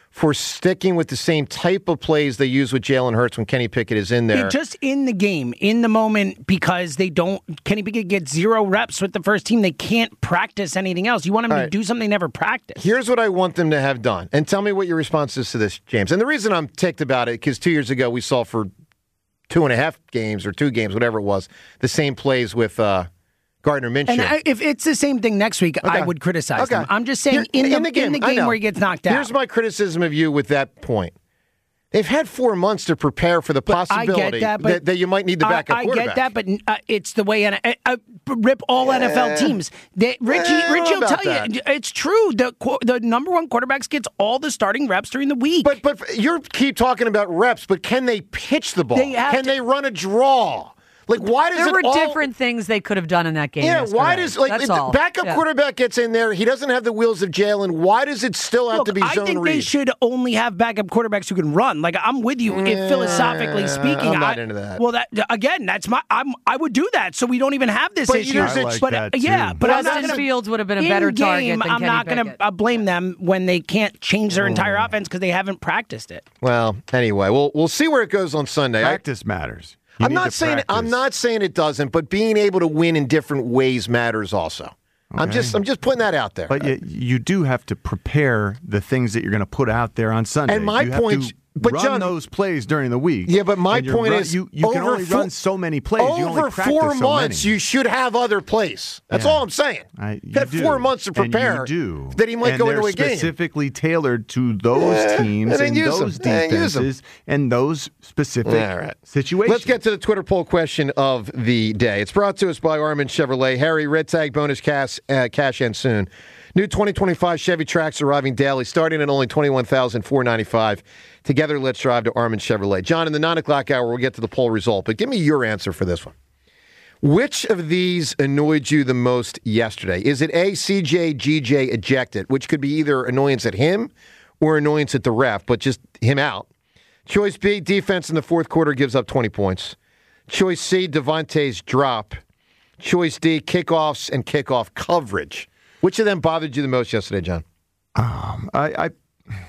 for sticking with the same type of plays they use with Jalen Hurts when Kenny Pickett is in there. They're just in the game, in the moment, because they don't. Kenny Pickett gets zero reps with the first team. They can't practice anything else. You want them All to right. do something they never practiced. Here's what I want them to have done. And tell me what your response is to this, James. And the reason I'm ticked about it, because two years ago we saw for two and a half games or two games, whatever it was, the same plays with uh, Gardner Minshew. And I, if it's the same thing next week, Okay. I would criticize Okay. them. I'm just saying, Here- in, the, in the game, in the I game know. where he gets knocked out. Here's my criticism of you with that point. They've had four months to prepare for the But I possibility get that, but that you might need the backup I, I quarterback. get that, but uh, it's the way. And uh, rip all N F L teams. They, Richie, Eh, I don't Richie know will tell about you it's true. The qu- the number one quarterbacks gets all the starting reps during the week. But but you keep talking about reps, but can they pitch the ball? They have can to- they run a draw? Like, why does There it were all... different things they could have done in that game. Yeah, why yesterday. does like That's if the all. backup Yeah. quarterback gets in there? He doesn't have the wheels of Jalen. Why does it still have Look, to be I zone think read? they should only have backup quarterbacks who can run. Like I'm with you. If philosophically speaking, I'm not I- into that. Well, that again, that's my. I'm. I would do that, so we don't even have this But issue. there's a- I like but that, too. yeah, but I'm not Justin gonna, Fields would have been a in better game, target than I'm Kenny not going Pickett. to uh, blame them when they can't change their entire offense because they haven't practiced it. Well, anyway, we'll we'll see where it goes on Sunday. I- Practice matters. You I'm need not to saying I'm practice. not saying it doesn't, but being able to win in different ways matters also. I'm Okay. just I'm just putting that out there. But you, you do have to prepare the things that you're going to put out there on Sunday. And my you have point- to but run John- those plays during the week. Yeah, but my And you're point run- is, you, you can over only four- run so many plays. You Over only practice four so months, many. you should have other plays. That's Yeah. all I'm saying. I, you You've had do. four months to And prepare you do. that he might and go they're into a game. specifically tailored to those Yeah, teams and then and, use those them. And use them. defenses and those specific All right. situations. Let's get to the Twitter poll question of the day. It's brought to us by Armin Chevrolet. Harry, red tag bonus cash, uh, cash in soon. New twenty twenty-five Chevy Trax arriving daily, starting at only twenty-one thousand four hundred ninety-five dollars. Together, let's drive to Armin Chevrolet. John, in the nine o'clock hour, we'll get to the poll result, but give me your answer for this one. Which of these annoyed you the most yesterday? Is it A, C J G J ejected, which could be either annoyance at him or annoyance at the ref, but just him out? Choice B, defense in the fourth quarter gives up twenty points. Choice C, Devontae's drop. Choice D, kickoffs and kickoff coverage. Which of them bothered you the most yesterday, John? Um, I, I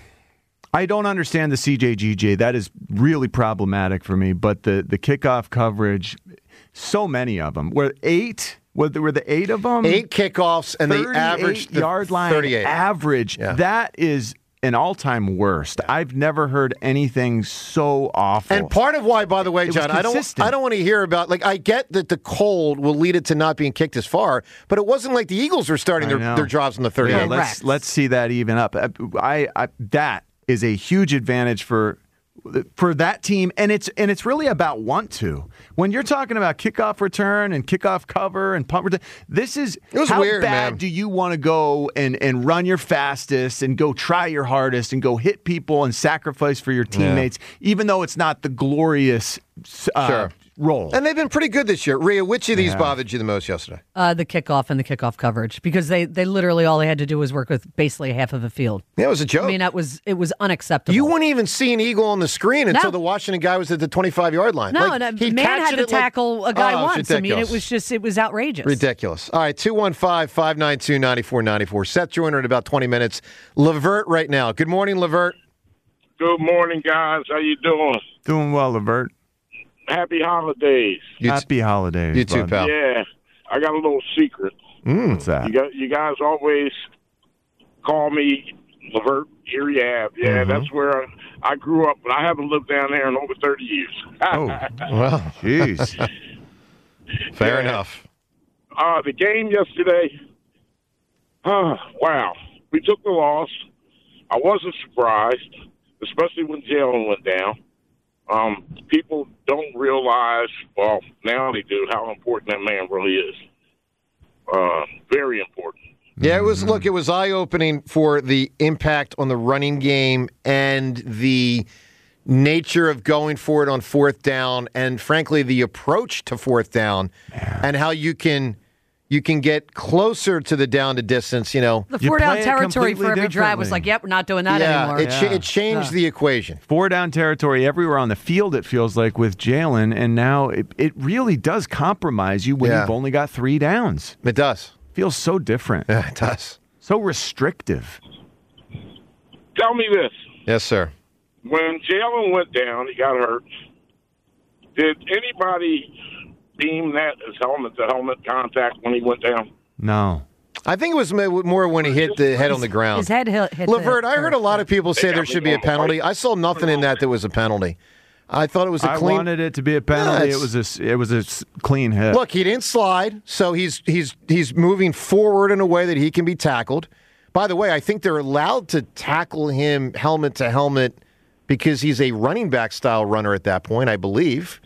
I don't understand the C J G J. That is really problematic for me. But the, the kickoff coverage, so many of them. Were eight? Were there, were the eight of them? Eight kickoffs, and they averaged the yard line thirty-eight. average. Yeah. That is an all-time worst. I've never heard anything so awful. And part of why, by the way, It was John, I don't, consistent. I don't want to hear about, like, I get that the cold will lead it to not being kicked as far, but it wasn't like the Eagles were starting I their, know. their drives on the thirty-eight. Yeah, let's let's see that even up. I, I that is a huge advantage for for that team, and it's and it's really about want to. When you're talking about kickoff return and kickoff cover and punt return, this is It was how weird, bad man. do you want to go and and run your fastest and go try your hardest and go hit people and sacrifice for your teammates, even though it's not the glorious uh, Sure. role. And they've been pretty good this year. Rhea, which of these Yeah. bothered you the most yesterday? Uh, the kickoff and the kickoff coverage, because they, they literally all they had to do was work with basically half of the field. Yeah, it was a joke. I mean, that was it was unacceptable. You wouldn't even see an eagle on the screen until No. the Washington guy was at the twenty-five-yard line. no, Like, and he'd a man catch had it to at, like- tackle a guy Oh, it's once. I mean, it ridiculous. was just it was outrageous. Ridiculous. All right, two one five, five nine two, nine four nine four. Seth Joyner in about twenty minutes. Levert right now. Good morning, Levert. Good morning, guys. How you doing? Doing well, Levert. Happy holidays. You Happy holidays. You too, bud. pal. Yeah, I got a little secret. Mm. What's that? You got you guys always call me Levert. Here you have. Yeah, Mm-hmm. that's where I, I grew up, but I haven't lived down there in over thirty years. Oh, Well, jeez. fair Yeah. enough. Uh, the game yesterday, uh, wow. We took the loss. I wasn't surprised, especially when Jalen went down. Um, people don't realize, well, now they do, how important that man really is. Uh, very important. Yeah, it was. Look, it was eye-opening for the impact on the running game and the nature of going for it on fourth down, and frankly, the approach to fourth down, and how you can you can get closer to the down to distance. You know, The You four down play it territory for completely every drive was differently. like, yep, we're not doing that yeah, anymore. it, cha- Yeah. it changed Yeah. the equation. Four down territory everywhere on the field, it feels like, with Jalen, and now it, it really does compromise you when Yeah. you've only got three downs. It does. Feels so different. Yeah, it does. So restrictive. Tell me this. Yes, sir. When Jalen went down, he got hurt. Did anybody deem that as helmet-to-helmet contact when he went down? No. I think it was more when he hit the head on the ground. His head hit, hit Levert, the I heard a lot of people say there should be a penalty. I saw nothing in that that was a penalty. I thought it was a clean. I wanted it to be a penalty. Yeah, it was a it was a clean hit. Look, he didn't slide, so he's he's he's moving forward in a way that he can be tackled. By the way, I think they're allowed to tackle him helmet to helmet because he's a running back style runner at that point, I believe.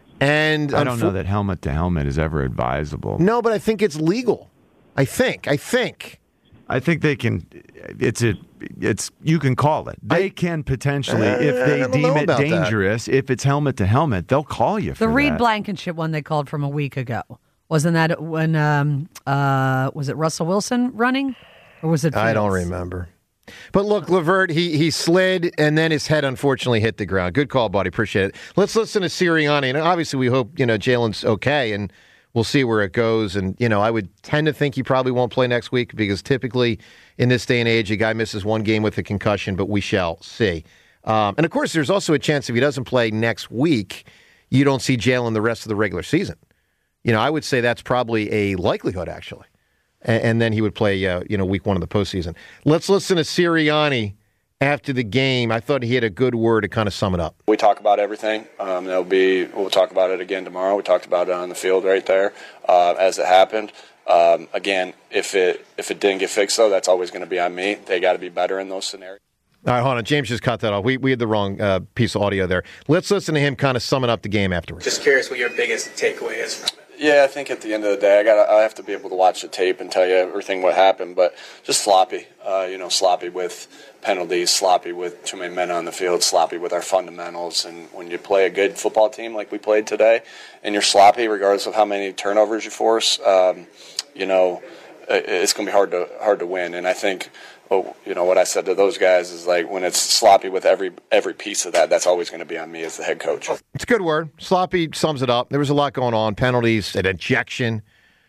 And I don't know that helmet to helmet is ever advisable. No, but I think it's legal. I think. I think. I think they can. It's a. It's you can call it. They I, can potentially, uh, if they deem it dangerous, that. if it's helmet to helmet, they'll call you for the Reed that. Blankenship one they called from a week ago. Wasn't that when? Um, uh, was it Russell Wilson running, or was it? Fields? I don't remember. But look, Levert, he he slid and then his head unfortunately hit the ground. Good call, buddy. Appreciate it. Let's listen to Sirianni, and obviously we hope you know Jalen's okay and. We'll see where it goes. And, you know, I would tend to think he probably won't play next week because typically in this day and age, a guy misses one game with a concussion, but we shall see. Um, and, of course, there's also a chance if he doesn't play next week, you don't see Jalen the rest of the regular season. You know, I would say that's probably a likelihood, actually. And, and then he would play, uh, you know, week one of the postseason. Let's listen to Sirianni after the game. I thought he had a good word to kind of sum it up. We talk about everything. Um, there'll be we'll talk about it again tomorrow. We talked about it on the field right there uh, as it happened. Um, again, if it if it didn't get fixed though, that's always going to be on me. They got to be better in those scenarios. All right, hold on. James just cut that off. We we had the wrong uh, piece of audio there. Let's listen to him kind of summing up the game afterwards. Just curious what your biggest takeaway is from it. Yeah, I think at the end of the day, I got I have to be able to watch the tape and tell you everything what happened. But just sloppy, uh, you know, sloppy with penalties, sloppy with too many men on the field, sloppy with our fundamentals. And when you play a good football team like we played today, and you're sloppy, regardless of how many turnovers you force, um, you know, it's going to be hard to hard to win. And I think. Well, you know, what I said to those guys is like when it's sloppy with every every piece of that, that's always going to be on me as the head coach. It's a good word. Sloppy sums it up. There was a lot going on. Penalties, an ejection,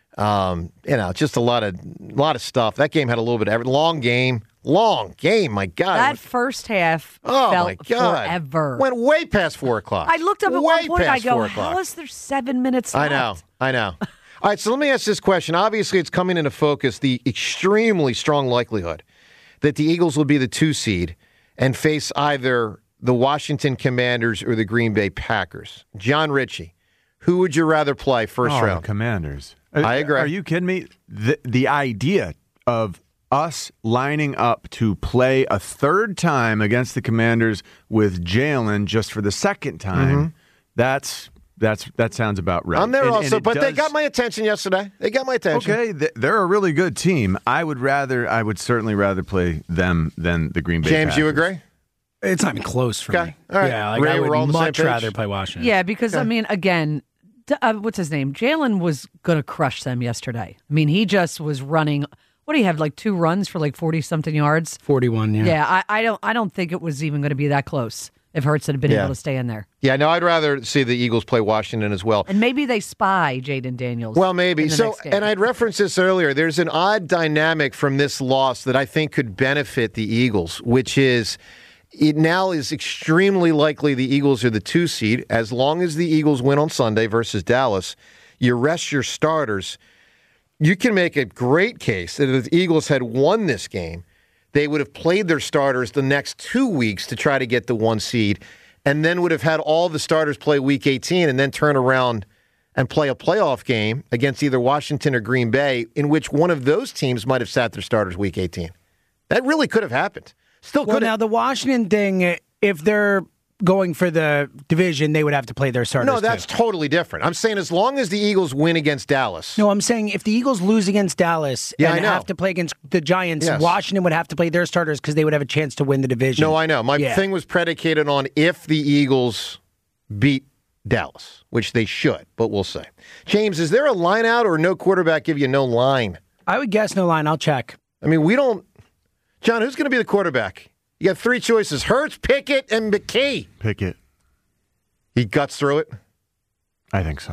um, you know, just a lot of a lot of stuff. That game had a little bit of every long game. Long game, my God. That first half oh felt my God. forever. Went way past four o'clock. I looked up at way one point, I go, how is there seven minutes I left? know, I know. All right, so let me ask this question. Obviously, it's coming into focus, the extremely strong likelihood that the Eagles will be the two seed and face either the Washington Commanders or the Green Bay Packers. John Ritchie, who would you rather play first oh, round? The Commanders. I agree. Are you kidding me? The, the idea of us lining up to play a third time against the Commanders with Jalen just for the second time, mm-hmm. that's... That's that sounds about right. I'm there and, also, and but does, they got my attention yesterday. They got my attention. Okay, they're a really good team. I would rather, I would certainly rather play them than the Green Bay James, Packers. you agree? It's not even close for okay. me. All right. Yeah, like Ray, I we're all on would the same much page? rather play Washington. Yeah, because, okay. I mean, again, uh, what's his name? Jalen was going to crush them yesterday. I mean, he just was running. What do you have, like two runs for like forty-something yards? forty-one, yeah. Yeah, I, I, don't, I don't think it was even going to be that close. If Hurts had been yeah. able to stay in there. Yeah, no, I'd rather see the Eagles play Washington as well. And maybe they spy Jaden Daniels. Well, maybe. So, and I'd referenced this earlier. There's an odd dynamic from this loss that I think could benefit the Eagles, which is it now is extremely likely the Eagles are the two seed. As long as the Eagles win on Sunday versus Dallas, you rest your starters. You can make a great case that if the Eagles had won this game, they would have played their starters the next two weeks to try to get the one seed, and then would have had all the starters play week eighteen and then turn around and play a playoff game against either Washington or Green Bay, in which one of those teams might have sat their starters week eighteen. That really could have happened. Still could well, now the Washington thing, if they're going for the division, they would have to play their starters. No, that's too. totally different. I'm saying as long as the Eagles win against Dallas. No, I'm saying if the Eagles lose against Dallas yeah, and I know. have to play against the Giants, yes. Washington would have to play their starters because they would have a chance to win the division. No, I know. My yeah. thing was predicated on if the Eagles beat Dallas, which they should, but we'll see. James, is there a line out or no quarterback give you no line? I would guess no line. I'll check. I mean, we don't. John, who's going to be the quarterback? You got three choices: Hurts, Pickett, and McKee. Pickett. He guts through it? I think so.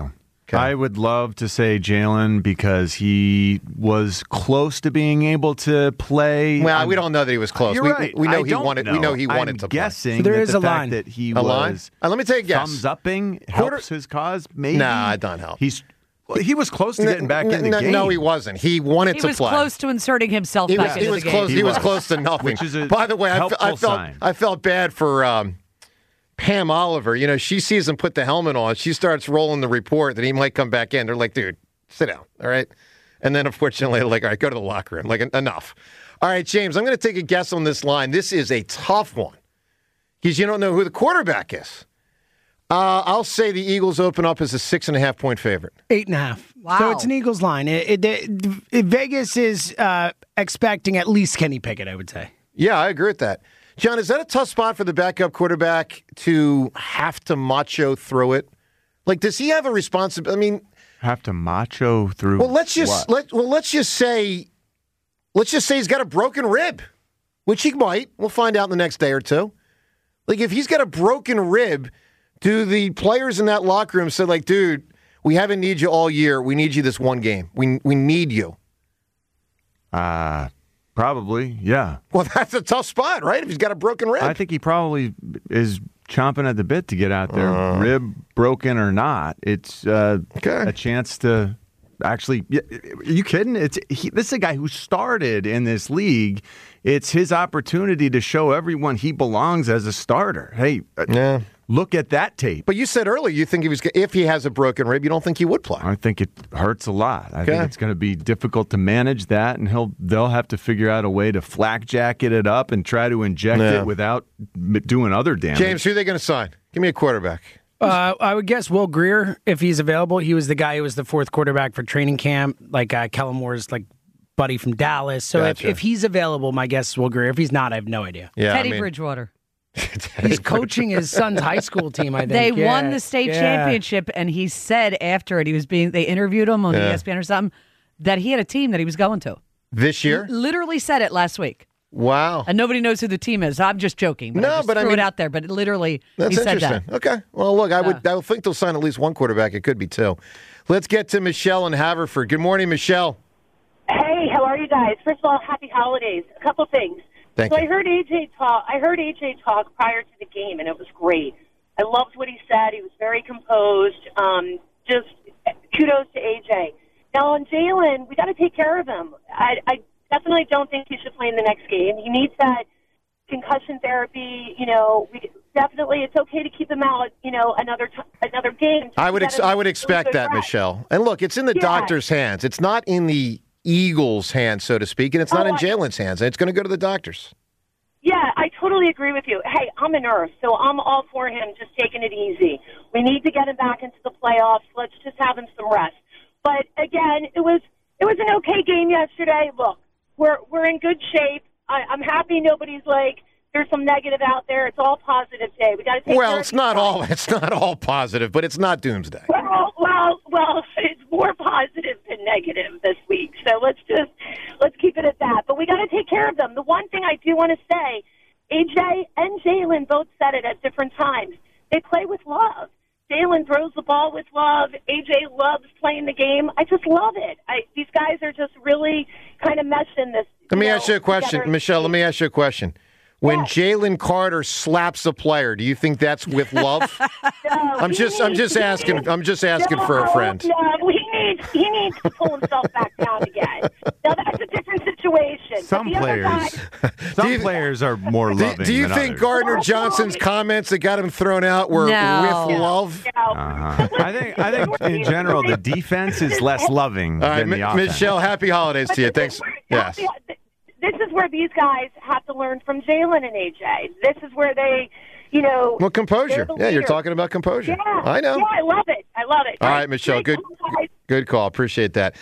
I would love to say Jalen because he was close to being able to play. Well, I'm, we don't know that he was close. You're we, right. we know I he don't wanted. know. We know he wanted I'm to guessing play. There that is the a fact line. that he A line? was Uh, let me take a guess. thumbs upping Quarter- helps his cause. Maybe. Nah, it don't help. He's well, he was close to getting back N- in the n- game. No, he wasn't. He wanted He to was play. close to inserting himself He was, back he into was the close. game. He was was. close to nothing. Which is a By the way, I, fe- helpful I felt sign. I felt bad for um, Pam Oliver. You know, she sees him put the helmet on. She starts rolling the report that he might come back in. They're like, dude, sit down, all right? And then, unfortunately, they're like, all right, go to the locker room. Like, en- enough. All right, James, I'm going to take a guess on this line. This is a tough one because you don't know who the quarterback is. Uh, I'll say the Eagles open up as a six and a half point favorite. Eight and a half. Wow. So it's an Eagles line. It, it, it, Vegas is uh, expecting at least Kenny Pickett, I would say. Yeah, I agree with that. John, is that a tough spot for the backup quarterback to have to macho throw it? Like, does he have a responsibility? I mean, have to macho through. well, let's just what? let well, let's just say, let's just say he's got a broken rib, which he might. We'll find out in the next day or two. Like, if he's got a broken rib, do the players in that locker room say, like, dude, we haven't needed you all year. We need you this one game. We we need you. Uh, probably, yeah. Well, that's a tough spot, right? If he's got a broken rib. I think he probably is chomping at the bit to get out there, Uh. rib broken or not. It's uh, Okay. a chance to actually. y- Are you kidding? It's he, this is a guy who started in this league. It's his opportunity to show everyone he belongs as a starter. Hey, uh, Yeah. look at that tape. But you said earlier you think he was if he has a broken rib, you don't think he would play. I think it hurts a lot. I Okay. think it's going to be difficult to manage that, and he'll they'll have to figure out a way to flak jacket it up and try to inject Yeah. it without m- doing other damage. James, who are they going to sign? Give me a quarterback. Uh, I would guess Will Greer, if he's available. He was the guy who was the fourth quarterback for training camp, like uh, Kellen Moore's like buddy from Dallas. So Gotcha. if, if he's available, my guess is Will Greer. If he's not, I have no idea. Yeah, Teddy I mean, Bridgewater. He's coaching his son's high school team, I think. They Yeah, won the state yeah. championship, and he said after it, he was being they interviewed him on Yeah. E S P N or something, that he had a team that he was going to. this year. Literally said it last week, Wow, and nobody knows who the team is. I'm just joking. But No, I just but I threw mean- it out there. But it literally, that's he said interesting. that. Okay, well, look, I would I would think they'll sign at least one quarterback. It could be two. Let's get to Michelle in Haverford. Good morning, Michelle. Hey, how are you guys? First of all, happy holidays. A couple things. Thank so you. I heard A J talk. I heard A J talk prior to the game, and it was great. I loved what he said. He was very composed. Um, just kudos to A J. Now on Jalen, we got to take care of him. I, I definitely don't think he should play in the next game. He needs that concussion therapy. You know, we definitely it's okay to keep him out. You know, another t- another game. I would ex- Get a I would really expect good that, rest. Michelle. And look, it's in the Yeah. doctor's hands. It's not in the Eagles' hands, so to speak, and it's not Oh, in I- Jalen's hands. It's going to go to the doctors. Yeah, I totally agree with you. Hey, I'm a nurse, so I'm all for him just taking it easy. We need to get him back into the playoffs. Let's just have him some rest. But again, it was it was an okay game yesterday. Look, we're we're in good shape. I, I'm happy nobody's like there's some negative out there. It's all positive today. We got to take Well, care it's of not these all guys. it's not all positive, but it's not doomsday. Well, well, well, it's more positive than negative this week. So let's just let's keep it at that. But we got to take care of them. The one thing I do want to say, A J and Jalen both said it at different times. They play with love. Jalen throws the ball with love. A J loves playing the game. I just love it. I, these guys are just really kind of meshing this. Let me you know, ask you a question, together. Michelle. Let me ask you a question. When Yes. Jalen Carter slaps a player, do you think that's with love? No, I'm he just I'm needs- just he asking needs- I'm just asking for a No, friend. No, he needs he needs to pull himself back down again. Now that's a different situation. Some But the other players, guy- some you- players are more Do, loving. do you than think others. Gardner Johnson's comments that got him thrown out were No. with love? No. Uh-huh. I think I think in general the defense is less loving All right, than the Mi- offense. Michelle, happy holidays to you. But Thanks. this is Yes. where- This is where these guys have to learn from Jalen and A J. This is where they, you know. Well, composure. they're the Yeah, you're leaders. talking about composure. Yeah. I know. Yeah, I love it. I love it. All Great- right, Michelle. great Good, call, guys. good call. Appreciate that.